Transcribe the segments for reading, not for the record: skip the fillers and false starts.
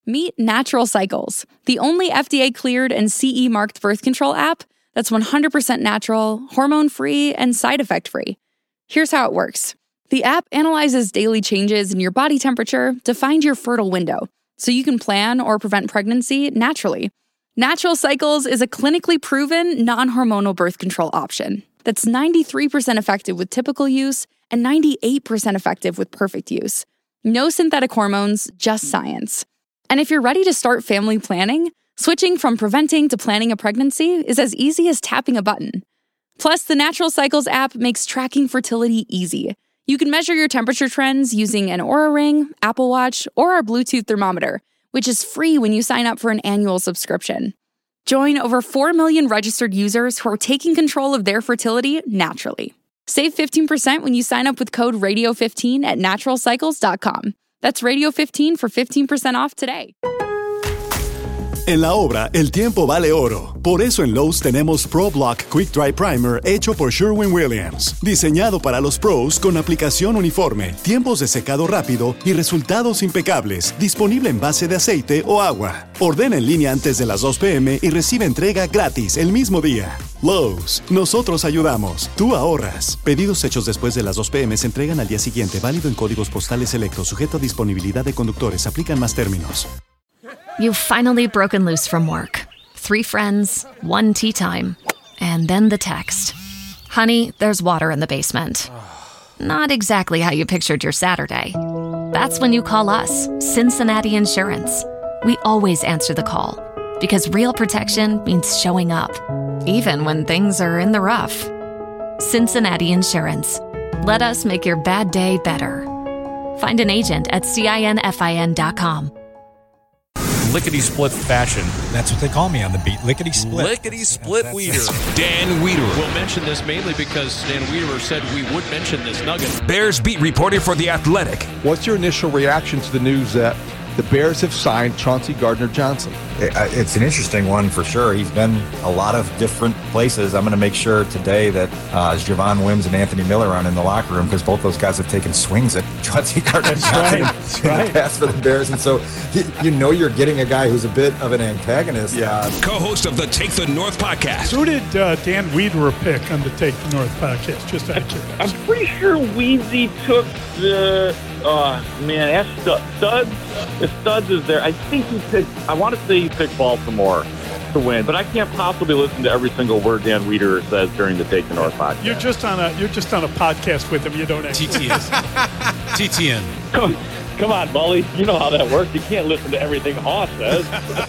Meet Natural Cycles, the only FDA-cleared and CE-marked birth control app that's 100% natural, hormone-free, and side effect-free. Here's how it works. The app analyzes daily changes in your body temperature to find your fertile window, so you can plan or prevent pregnancy naturally. Natural Cycles is a clinically proven, non-hormonal birth control option that's 93% effective with typical use and 98% effective with perfect use. No synthetic hormones, just science. And if you're ready to start family planning, switching from preventing to planning a pregnancy is as easy as tapping a button. Plus, the Natural Cycles app makes tracking fertility easy. You can measure your temperature trends using an Oura Ring, Apple Watch, or our Bluetooth thermometer, which is free when you sign up for an annual subscription. Join over 4 million registered users who are taking control of their fertility naturally. Save 15% when you sign up with code RADIO15 at naturalcycles.com. That's Radio15 for 15% off today. En la obra, el tiempo vale oro. Por eso en Lowe's tenemos ProBlock Quick Dry Primer hecho por Sherwin-Williams. Diseñado para los pros con aplicación uniforme, tiempos de secado rápido y resultados impecables. Disponible en base de aceite o agua. Ordena en línea antes de las 2 p.m. y recibe entrega gratis el mismo día. Lowe's, nosotros ayudamos. Tú ahorras. Pedidos hechos después de las 2 p.m. se entregan al día siguiente. Válido en códigos postales selectos. Sujeto a disponibilidad de conductores. Aplican más términos. You've finally broken loose from work. 3 friends, 1 tea time, and then the text. Honey, there's water in the basement. Not exactly how you pictured your Saturday. That's when you call us, Cincinnati Insurance. We always answer the call, because real protection means showing up, even when things are in the rough. Cincinnati Insurance. Let us make your bad day better. Find an agent at CINFIN.com. Lickety-split fashion. That's what they call me on the beat. Lickety-split. Lickety-split Weeder. Dan Weeder. We'll mention this mainly because Dan Weeder said we would mention this nugget. Bears beat reporter for The Athletic. What's your initial reaction to the news that the Bears have signed Chauncey Gardner-Johnson? It's an interesting one for sure. He's been a lot of different places. I'm going to make sure today that Javon Wims and Anthony Miller aren't in the locker room because both those guys have taken swings at Chauncey Gardner-Johnson in the past for the Bears. And so you know you're getting a guy who's a bit of an antagonist. Co-host of the Take the North podcast. Who did Dan Weeder pick on the Take the North podcast? Just out of curiosity. I'm pretty sure Weezy took the... ask Studs. If Studs is there, I think he picked... I want to say he picked Baltimore to win, but I can't possibly listen to every single word Dan Weeder says during the Take the North podcast. You're just on a podcast with him. You don't actually... TTN. Come on, Bully. You know how that works. You can't listen to everything Haas says.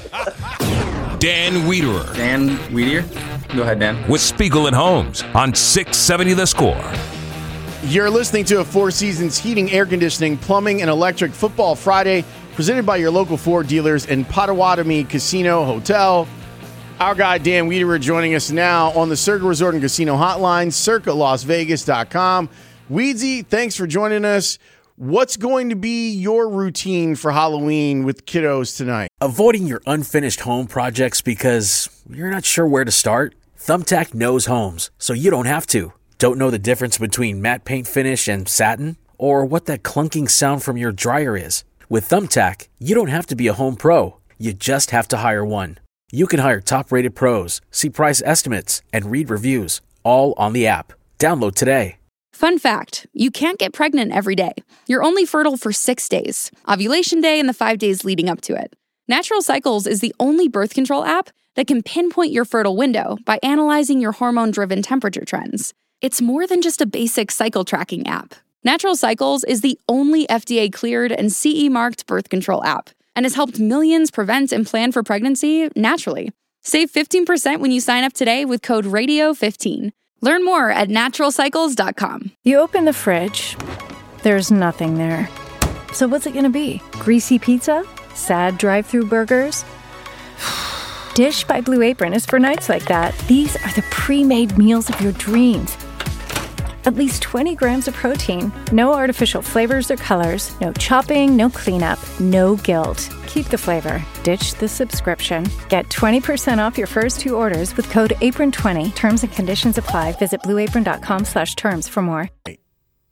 Dan Weeder. Dan Weeder? Go ahead, Dan. With Spiegel and Holmes on 670 The Score. You're listening to a Four Seasons Heating, Air Conditioning, Plumbing, and Electric Football Friday, presented by your local Ford dealers in Potawatomi Casino Hotel. Our guy, Dan Weeder, joining us now on the Circa Resort and Casino Hotline, circalasvegas.com. Weedsy, thanks for joining us. What's going to be your routine for Halloween with kiddos tonight? Avoiding your unfinished home projects because you're not sure where to start? Thumbtack knows homes, so you don't have to. Don't know the difference between matte paint finish and satin? Or what that clunking sound from your dryer is? With Thumbtack, you don't have to be a home pro. You just have to hire one. You can hire top-rated pros, see price estimates, and read reviews, all on the app. Download today. Fun fact, you can't get pregnant every day. You're only fertile for 6 days, ovulation day and the 5 days leading up to it. Natural Cycles is the only birth control app that can pinpoint your fertile window by analyzing your hormone-driven temperature trends. It's more than just a basic cycle tracking app. Natural Cycles is the only FDA-cleared and CE-marked birth control app and has helped millions prevent and plan for pregnancy naturally. Save 15% when you sign up today with code RADIO15. Learn more at naturalcycles.com. You open the fridge, there's nothing there. So what's it going to be? Greasy pizza? Sad drive-thru burgers? Dish by Blue Apron is for nights like that. These are the pre-made meals of your dreams. At least 20 grams of protein, no artificial flavors or colors, no chopping, no cleanup, no guilt. Keep the flavor. Ditch the subscription. Get 20% off your first 2 orders with code APRON20. Terms and conditions apply. Visit blueapron.com/terms for more.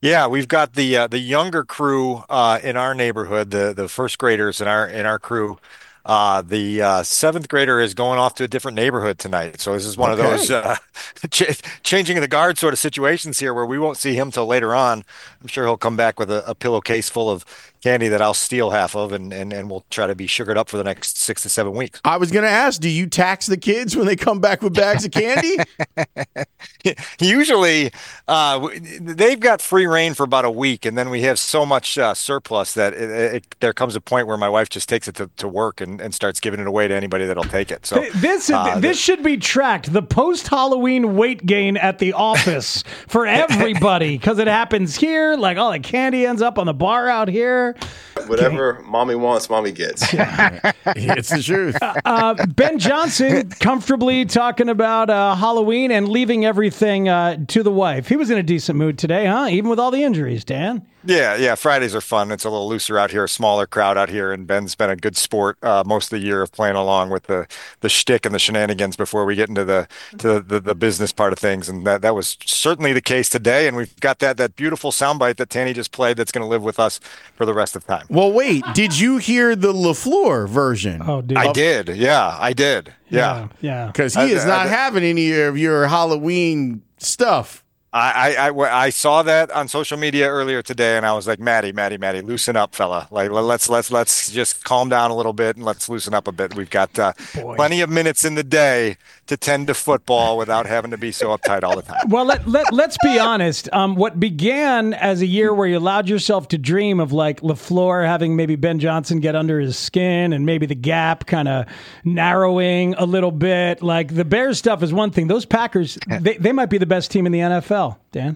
Yeah, we've got the younger crew in our neighborhood, the first graders in our crew. The seventh grader is going off to a different neighborhood tonight. So this is one of those changing of the guard sort of situations here where we won't see him till later on. I'm sure he'll come back with a pillowcase full of candy that I'll steal half of, and we'll try to be sugared up for the next 6 to 7 weeks. I was going to ask, do you tax the kids when they come back with bags of candy? Usually, they've got free reign for about a week, and then we have so much surplus that there comes a point where my wife just takes it to work and starts giving it away to anybody that'll take it. So this should be tracked. The post-Halloween weight gain at the office for everybody, because it happens here. Like all the candy ends up on the bar out here. Whatever mommy wants, mommy gets. It's the truth. Ben Johnson comfortably talking about Halloween and leaving everything to the wife. He was in a decent mood today, huh? Even with all the injuries, Dan. Yeah. Fridays are fun. It's a little looser out here, a smaller crowd out here, and Ben's been a good sport most of the year of playing along with the shtick and the shenanigans before we get into the business part of things, and that was certainly the case today. And we've got that beautiful soundbite that Tanny just played that's going to live with us for the rest of time. Well, wait, did you hear the LaFleur version? Oh, dude. I did. Yeah, I did. Yeah. Because he is not having any of your Halloween stuff. I saw that on social media earlier today, and I was like, Maddie, loosen up, fella. Like, let's just calm down a little bit and let's loosen up a bit. We've got plenty of minutes in the day to tend to football without having to be so uptight all the time. Well, let's be honest. What began as a year where you allowed yourself to dream of like LaFleur having maybe Ben Johnson get under his skin and maybe the gap kind of narrowing a little bit. Like the Bears stuff is one thing. Those Packers, they might be the best team in the NFL. Dan?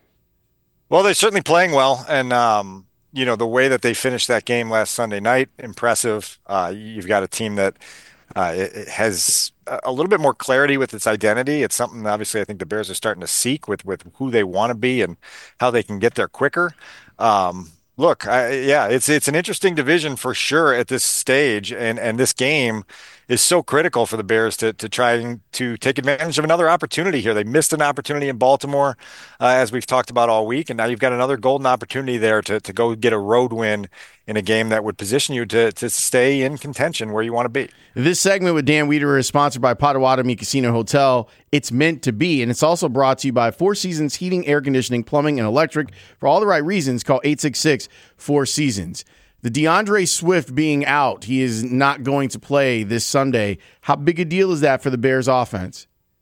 Well, they're certainly playing well, and the way that they finished that game last Sunday night, impressive. You've got a team that it has a little bit more clarity with its identity. It's something obviously I think the Bears are starting to seek with who they want to be and how they can get there quicker. Look, it's an interesting division for sure at this stage, and this game is so critical for the Bears to try to take advantage of another opportunity here. They missed an opportunity in Baltimore, as we've talked about all week, and now you've got another golden opportunity there to go get a road win in a game that would position you to stay in contention where you want to be. This segment with Dan Wiederer is sponsored by Potawatomi Casino Hotel. It's meant to be, and it's also brought to you by Four Seasons Heating, Air Conditioning, Plumbing, and Electric. For all the right reasons, call 866-4Seasons. The DeAndre Swift being out, he is not going to play this Sunday. How big a deal is that for the Bears offense?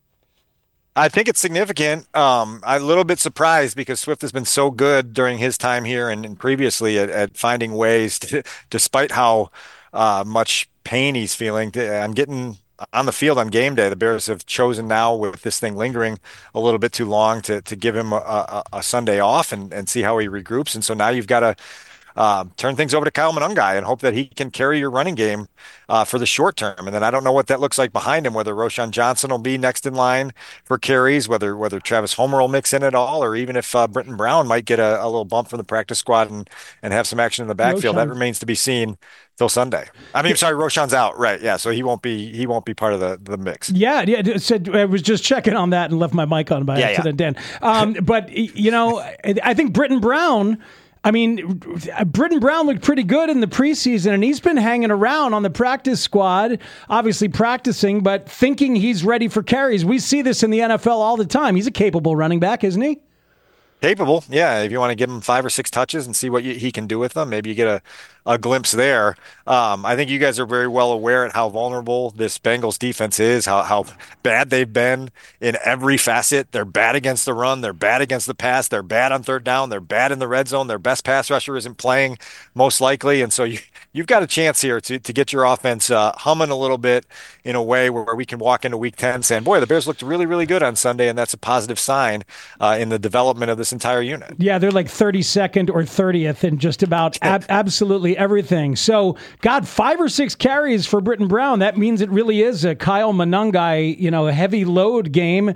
I think it's significant. I'm a little bit surprised because Swift has been so good during his time here and previously at finding ways to, despite how much pain he's feeling, I'm getting on the field on game day. The Bears have chosen now, with this thing lingering a little bit too long, to give him a Sunday off and see how he regroups. And so now you've got to turn things over to Kyle Monangai and hope that he can carry your running game for the short term. And then I don't know what that looks like behind him, whether Roschon Johnson will be next in line for carries, whether Travis Homer will mix in at all, or even if Britton Brown might get a little bump from the practice squad and have some action in the backfield. That remains to be seen till Sunday. Roschon's out, right? Yeah, so he won't be part of the mix. Yeah. I was just checking on that and left my mic on by accident, Dan. But I think Britton Brown. Britton Brown looked pretty good in the preseason, and he's been hanging around on the practice squad, obviously practicing, but thinking he's ready for carries. We see this in the NFL all the time. He's a capable running back, isn't he? Capable, yeah. If you want to give him 5 or 6 touches and see what he can do with them, maybe you get a glimpse there. I think you guys are very well aware at how vulnerable this Bengals defense is, how bad they've been in every facet. They're bad against the run. They're bad against the pass. They're bad on third down. They're bad in the red zone. Their best pass rusher isn't playing, most likely. And so you've got a chance here to get your offense humming a little bit in a way where we can walk into Week 10 saying, boy, the Bears looked really, really good on Sunday, and that's a positive sign in the development of this entire unit. Yeah, they're like 32nd or 30th in just about absolutely everything. So, God, 5 or 6 carries for Britton Brown. That means it really is a Kyle Monangai, a heavy load game.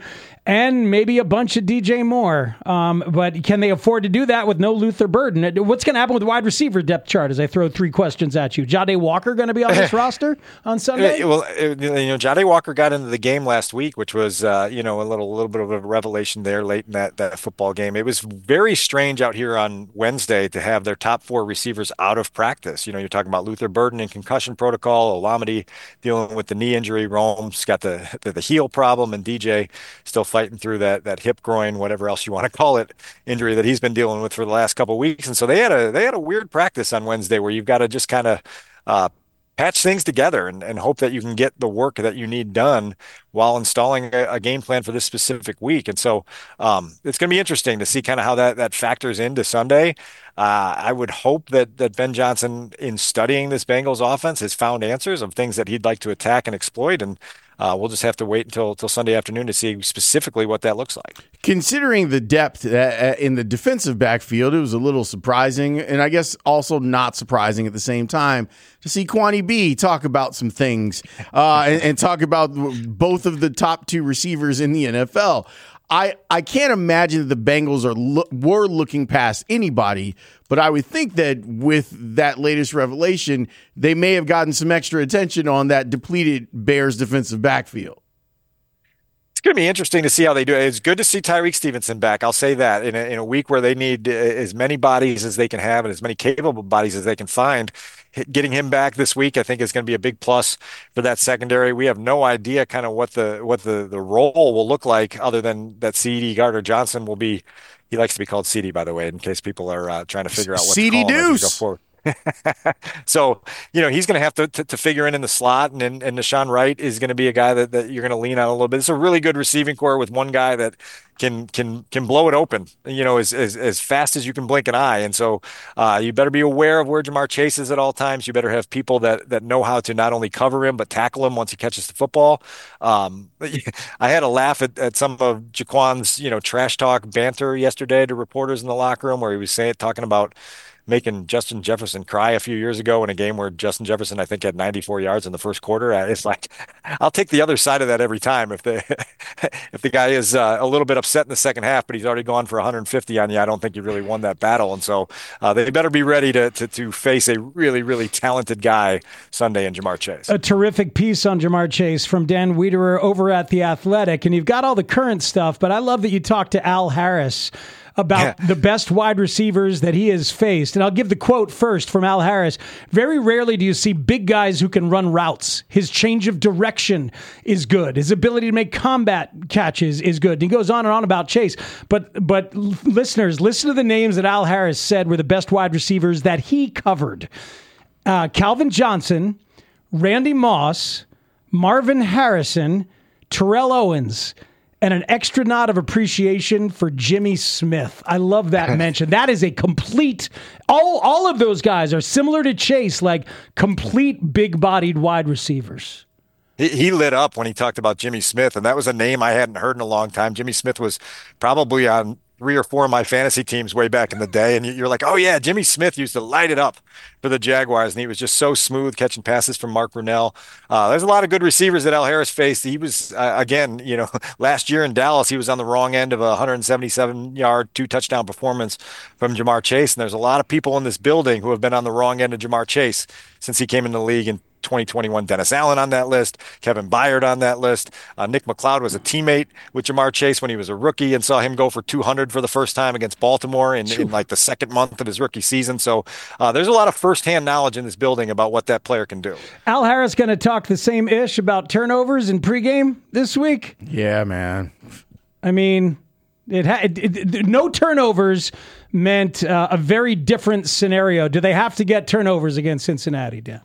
And maybe a bunch of DJ Moore. But can they afford to do that with no Luther Burden? What's going to happen with the wide receiver depth chart as I throw 3 questions at you? Jahdae Walker going to be on this roster on Sunday? Well, Jahdae Walker got into the game last week, which was, a little bit of a revelation there late in that football game. It was very strange out here on Wednesday to have their top 4 receivers out of practice. You're talking about Luther Burden in concussion protocol, Olamide dealing with the knee injury, Rome's got the heel problem, and DJ still fighting through that hip, groin, whatever else you want to call it, injury that he's been dealing with for the last couple of weeks. And so they had a weird practice on Wednesday where you've got to just kind of patch things together and hope that you can get the work that you need done while installing a game plan for this specific week. And so it's going to be interesting to see kind of how that factors into Sunday. I would hope that Ben Johnson, in studying this Bengals offense, has found answers of things that he'd like to attack and exploit. And we'll just have to wait until Sunday afternoon to see specifically what that looks like. Considering the depth in the defensive backfield, it was a little surprising, and I guess also not surprising at the same time, to see Kwani B talk about some things and talk about both of the top 2 receivers in the NFL. I can't imagine that the Bengals were looking past anybody, but I would think that with that latest revelation, they may have gotten some extra attention on that depleted Bears defensive backfield. It's going to be interesting to see how they do it. It's good to see Tyreek Stevenson back. I'll say that in a week where they need as many bodies as they can have and as many capable bodies as they can find. Getting him back this week, I think, is going to be a big plus for that secondary. We have no idea kind of what the role will look like, other than that CD Gardner-Johnson will be. He likes to be called CD, by the way, in case people are trying to figure out what CD to call him Deuce. as we go forward. So, he's going to have to figure in the slot, and Deshaun Wright is going to be a guy that you're going to lean on a little bit. It's a really good receiving core with one guy that can blow it open, as fast as you can blink an eye. And so you better be aware of where Jamar Chase is at all times. You better have people that know how to not only cover him, but tackle him once he catches the football. I had a laugh at some of Jaquan's, trash talk banter yesterday to reporters in the locker room, where he was talking about making Justin Jefferson cry a few years ago in a game where Justin Jefferson, I think, had 94 yards in the first quarter. It's like, I'll take the other side of that every time. If the guy is a little bit upset in the second half, but he's already gone for 150 on you, I don't think you really won that battle. And so they better be ready to face a really, really talented guy Sunday in Jamar Chase. A terrific piece on Jamar Chase from Dan Wiederer over at The Athletic. And you've got all the current stuff, but I love that you talked to Al Harris about the best wide receivers that he has faced. And I'll give the quote first from Al Harris. Very rarely do you see big guys who can run routes. His change of direction is good. His ability to make combat catches is good. And he goes on and on about Chase. But listeners, listen to the names that Al Harris said were the best wide receivers that he covered. Calvin Johnson, Randy Moss, Marvin Harrison, Terrell Owens, and an extra nod of appreciation for Jimmy Smith. I love that mention. That is a complete, all of those guys are similar to Chase, like complete big-bodied wide receivers. He lit up when he talked about Jimmy Smith, and that was a name I hadn't heard in a long time. Jimmy Smith was probably on 3 or 4 of my fantasy teams way back in the day, and you're like, oh yeah, Jimmy Smith used to light it up for the Jaguars, and he was just so smooth catching passes from Mark Brunell. There's a lot of good receivers that Al Harris faced. He was, again, last year in Dallas, he was on the wrong end of a 177-yard, 2-touchdown performance from Jamar Chase, and there's a lot of people in this building who have been on the wrong end of Jamar Chase since he came into the league in 2021. Dennis Allen on that list, Kevin Byard on that list. Nick McLeod was a teammate with Jamar Chase when he was a rookie and saw him go for 200 for the first time against Baltimore in like the second month of his rookie season. So there's a lot of firsthand knowledge in this building about what that player can do. Al Harris going to talk the same ish about turnovers in pregame this week? Yeah, man. I mean, no turnovers meant a very different scenario. Do they have to get turnovers against Cincinnati, Dan?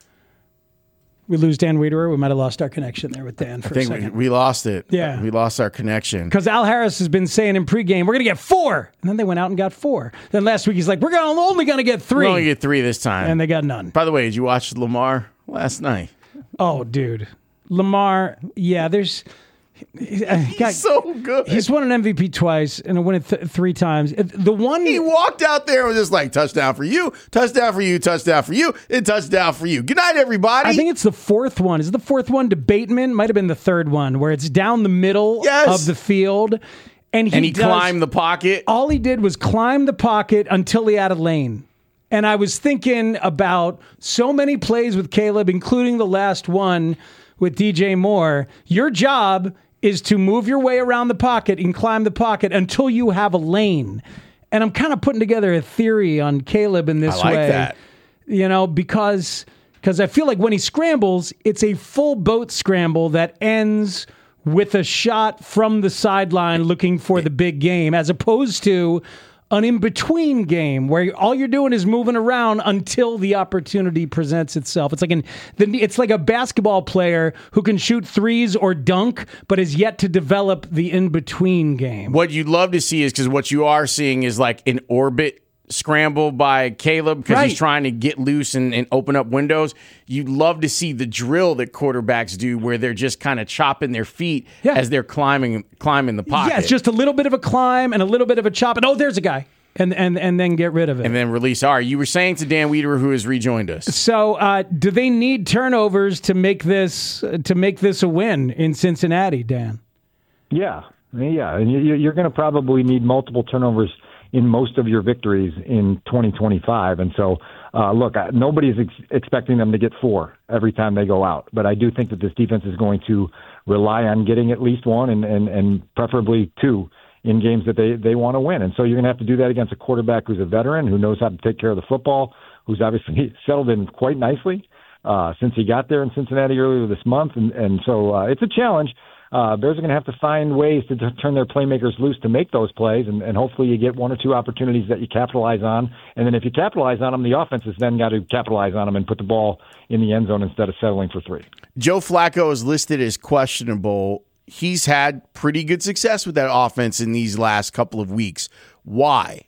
We lose Dan Wiederer. We might have lost our connection there with Dan for a second. I think we lost it. Yeah. We lost our connection. Because Al Harris has been saying in pregame, we're going to get 4. And then they went out and got 4. Then last week he's like, we're only going to get 3. We're only get 3 this time. And they got none. By the way, did you watch Lamar last night? Oh, dude. Lamar, yeah, He's so good. He's won an MVP twice and won it 3 times. The one he walked out there and was just like, touchdown for you, touchdown for you, touchdown for you, and touchdown for you. Good night, everybody. I think it's the 4th one. Is it the 4th one to Bateman? Might have been the 3rd one where it's down the middle of the field. And he climbed the pocket. All he did was climb the pocket until he had a lane. And I was thinking about so many plays with Caleb, including the last one with DJ Moore. Your job is to move your way around the pocket and climb the pocket until you have a lane. And I'm kind of putting together a theory on Caleb in this way. I like that. You know, because I feel like when he scrambles, it's a full boat scramble that ends with a shot from the sideline looking for the big game, as opposed to an in-between game where all you're doing is moving around until the opportunity presents itself. It's like a basketball player who can shoot threes or dunk, but is yet to develop the in-between game. What you'd love to see is, because what you are seeing is like an orbit scramble by Caleb because he's trying to get loose and open up windows. You'd love to see the drill that quarterbacks do where they're just kind of chopping their feet as they're climbing the pocket. Yeah, it's just a little bit of a climb and a little bit of a chop. And there's a guy. And then get rid of it. And then release. All right, you were saying to Dan Wiederer, who has rejoined us. So do they need turnovers to make this a win in Cincinnati, Dan? Yeah. And you're going to probably need multiple turnovers in most of your victories in 2025. And so, look, nobody's expecting them to get 4 every time they go out. But I do think that this defense is going to rely on getting at least 1 and preferably 2 in games that they want to win. And so you're going to have to do that against a quarterback who's a veteran, who knows how to take care of the football, who's obviously settled in quite nicely since he got there in Cincinnati earlier this month. And so it's a challenge. Bears are going to have to find ways to turn their playmakers loose to make those plays, and hopefully you get 1 or 2 opportunities that you capitalize on. And then if you capitalize on them, the offense has then got to capitalize on them and put the ball in the end zone instead of settling for 3. Joe Flacco is listed as questionable. He's had pretty good success with that offense in these last couple of weeks. Why?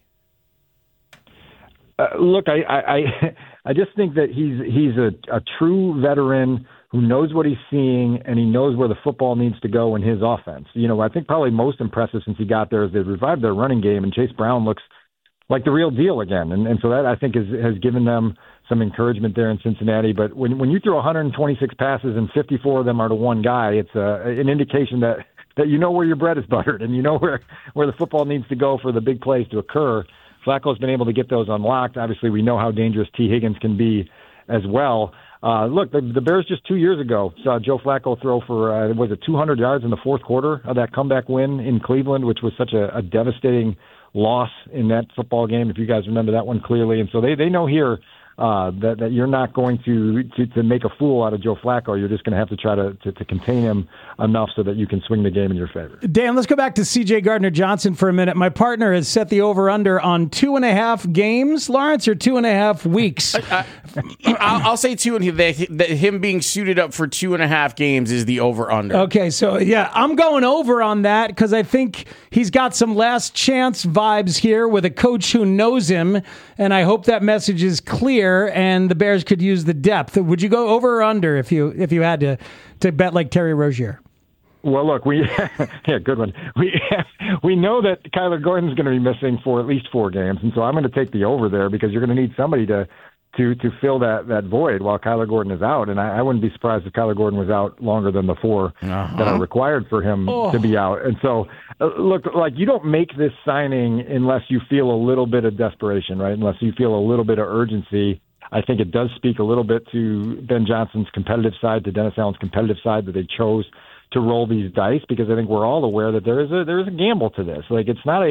Look, I just think that he's a true veteran who knows what he's seeing, and he knows where the football needs to go in his offense. You know, I think probably most impressive since he got there is they revived their running game, and Chase Brown looks like the real deal again. And so that, I think, has given them some encouragement there in Cincinnati. But when you throw 126 passes and 54 of them are to one guy, it's an indication that you know where your bread is buttered and you know where the football needs to go for the big plays to occur. Flacco's been able to get those unlocked. Obviously, we know how dangerous T. Higgins can be as well. Look, the Bears just 2 years ago saw Joe Flacco throw for, 200 yards in the fourth quarter of that comeback win in Cleveland, which was such a devastating loss in that football game, if you guys remember that one clearly. And so they know here that you're not going to make a fool out of Joe Flacco. You're just going to have to try to contain him enough so that you can swing the game in your favor. Dan, let's go back to C.J. Gardner-Johnson for a minute. My partner has set the over-under on 2.5 games, Lawrence, or 2.5 weeks? I'll say 2, and him being suited up for 2.5 games is the over-under. Okay, so yeah, I'm going over on that because I think he's got some last chance vibes here with a coach who knows him, and I hope that message is clear. And the Bears could use the depth. Would you go over or under if you had to bet like Terry Rozier? Well, look, good one. We know that Kyler Gordon's going to be missing for at least 4 games, and so I'm going to take the over there because you're going to need somebody to fill that void while Kyler Gordon is out. And I wouldn't be surprised if Kyler Gordon was out longer than the 4 that are required for him to be out. And so, look, like you don't make this signing unless you feel a little bit of desperation, right? Unless you feel a little bit of urgency. I think it does speak a little bit to Ben Johnson's competitive side, to Dennis Allen's competitive side, that they chose to roll these dice, because I think we're all aware that there is a gamble to this. Like it's not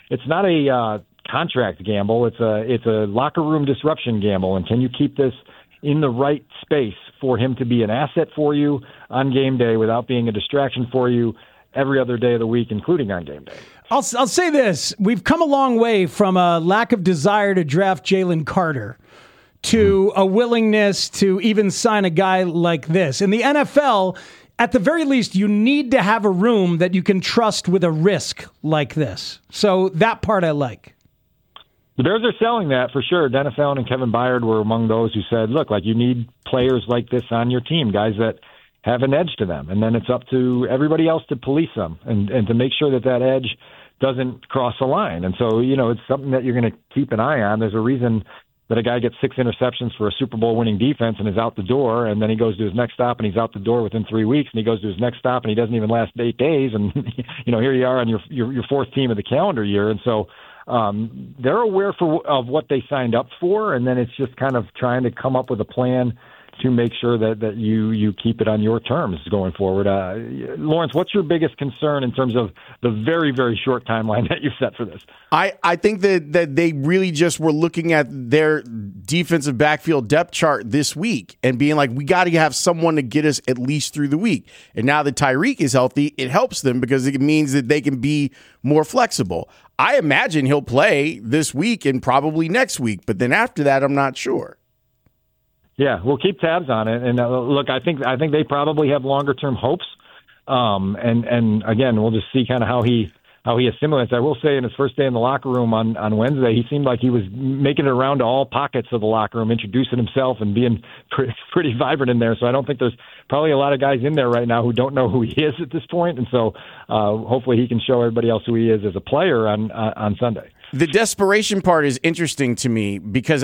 a contract gamble. It's a locker room disruption gamble. And can you keep this in the right space for him to be an asset for you on game day without being a distraction for you every other day of the week, including on game day? I'll say this. We've come a long way from a lack of desire to draft Jalen Carter to a willingness to even sign a guy like this. In the NFL, at the very least, you need to have a room that you can trust with a risk like this. So that part I like. The Bears are selling that for sure. Dennis Allen and Kevin Byard were among those who said, look, like you need players like this on your team, guys that have an edge to them. And then it's up to everybody else to police them and to make sure that edge doesn't cross the line. And so, it's something that you're going to keep an eye on. There's a reason that a guy gets 6 interceptions for a Super Bowl winning defense and is out the door, and then he goes to his next stop and he's out the door within 3 weeks, and he goes to his next stop and he doesn't even last 8 days. And, here you are on your fourth team of the calendar year. And so they're aware of what they signed up for, and then it's just kind of trying to come up with a plan to make sure that you keep it on your terms going forward. Lawrence, what's your biggest concern in terms of the very, very short timeline that you've set for this? I think that they really just were looking at their defensive backfield depth chart this week and being like, we got to have someone to get us at least through the week. And now that Tyreek is healthy, it helps them because it means that they can be more flexible. I imagine he'll play this week and probably next week, but then after that, I'm not sure. Yeah, we'll keep tabs on it. And look, I think they probably have longer term hopes. And again, we'll just see kind of how he assimilates. I will say in his first day in the locker room on Wednesday, he seemed like he was making it around to all pockets of the locker room, introducing himself and being pretty vibrant in there. So I don't think there's probably a lot of guys in there right now who don't know who he is at this point. And so hopefully he can show everybody else who he is as a player on Sunday. The desperation part is interesting to me because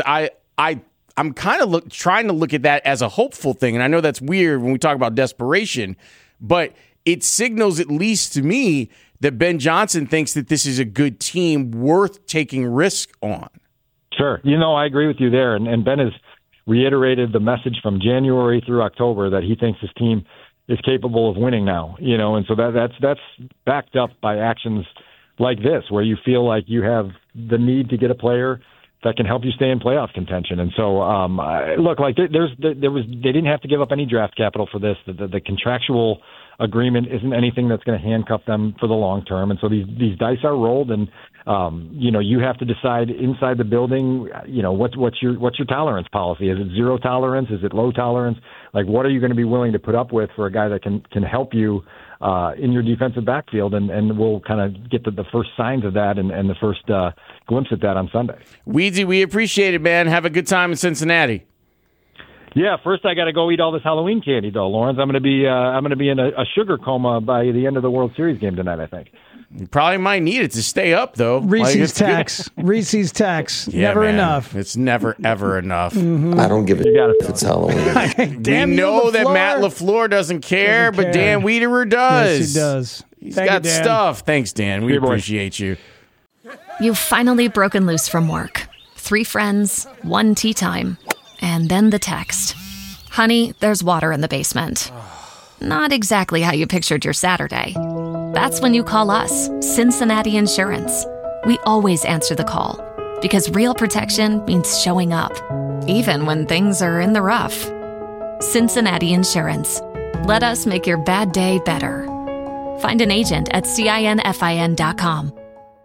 I'm kind of trying to look at that as a hopeful thing. And I know that's weird when we talk about desperation, but it signals, at least to me, that Ben Johnson thinks that this is a good team worth taking risk on. Sure. I agree with you there. And Ben has reiterated the message from January through October that he thinks his team is capable of winning now, and so that's backed up by actions like this, where you feel like you have the need to get a player that can help you stay in playoff contention. And so, look, like they didn't have to give up any draft capital for this. The contractual agreement isn't anything that's going to handcuff them for the long term. And so these dice are rolled, and you have to decide inside the building, what's your tolerance policy? Is it zero tolerance? Is it low tolerance? Like, what are you going to be willing to put up with for a guy that can help you in your defensive backfield? And we'll kind of get the first signs of that and the first glimpse at that on Sunday. Weedsy, we appreciate it, man. Have a good time in Cincinnati. Yeah, first I got to go eat all this Halloween candy, though, Lawrence. I'm going to be in a sugar coma by the end of the World Series game tonight, I think. You probably might need it to stay up, though. Reese's tax. Reese's tax. Yeah, never man. Enough. It's never, ever enough. Mm-hmm. I don't give a if it's Halloween. We know that Matt LaFleur doesn't care, but Dan Wiederer does. Yes, he does. He's got stuff. Thanks, Dan. We appreciate you. You've finally broken loose from work. 3 friends, 1 tea time, and then the text. Honey, there's water in the basement. Not exactly how you pictured your Saturday. That's when you call us, Cincinnati Insurance. We always answer the call because real protection means showing up, even when things are in the rough. Cincinnati Insurance. Let us make your bad day better. Find an agent at CINFIN.com.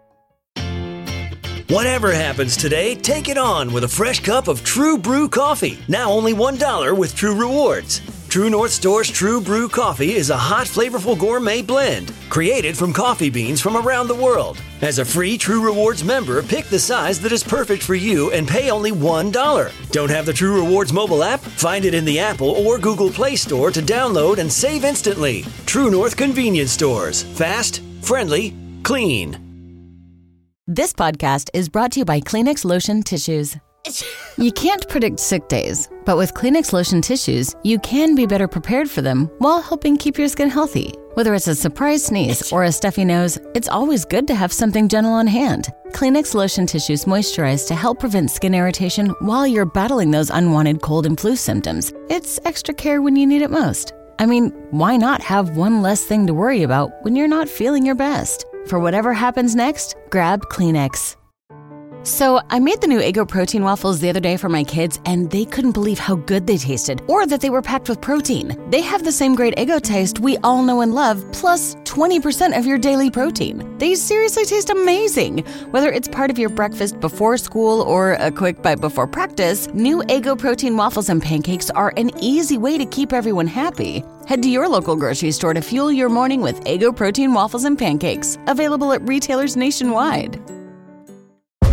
Whatever happens today, take it on with a fresh cup of True Brew coffee. Now only $1 with True Rewards. True North Store's True Brew coffee is a hot, flavorful gourmet blend created from coffee beans from around the world. As a free True Rewards member, pick the size that is perfect for you and pay only $1. Don't have the True Rewards mobile app? Find it in the Apple or Google Play Store to download and save instantly. True North Convenience Stores. Fast, friendly, clean. This podcast is brought to you by Kleenex Lotion Tissues. You can't predict sick days, but with Kleenex Lotion Tissues, you can be better prepared for them while helping keep your skin healthy. Whether it's a surprise sneeze or a stuffy nose, it's always good to have something gentle on hand. Kleenex Lotion Tissues moisturize to help prevent skin irritation while you're battling those unwanted cold and flu symptoms. It's extra care when you need it most. I mean, why not have one less thing to worry about when you're not feeling your best? For whatever happens next, grab Kleenex. So I made the new Eggo protein waffles the other day for my kids, and they couldn't believe how good they tasted, or that they were packed with protein. They have the same great Eggo taste we all know and love, plus 20% of your daily protein. They seriously taste amazing. Whether it's part of your breakfast before school or a quick bite before practice, new Eggo protein waffles and pancakes are an easy way to keep everyone happy. Head to your local grocery store to fuel your morning with Eggo protein waffles and pancakes, available at retailers nationwide.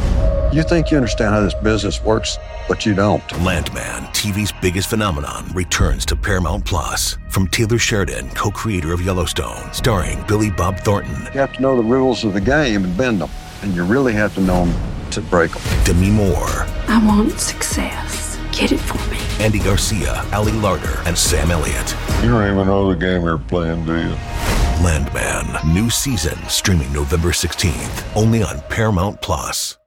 You think you understand how this business works, but you don't. Landman, TV's biggest phenomenon, returns to Paramount Plus. From Taylor Sheridan, co-creator of Yellowstone, starring Billy Bob Thornton. You have to know the rules of the game and bend them, and you really have to know them to break them. Demi Moore. I want success. Get it for me. Andy Garcia, Ali Larter, and Sam Elliott. You don't even know the game you're playing, do you? Landman, new season, streaming November 16th, only on Paramount Plus.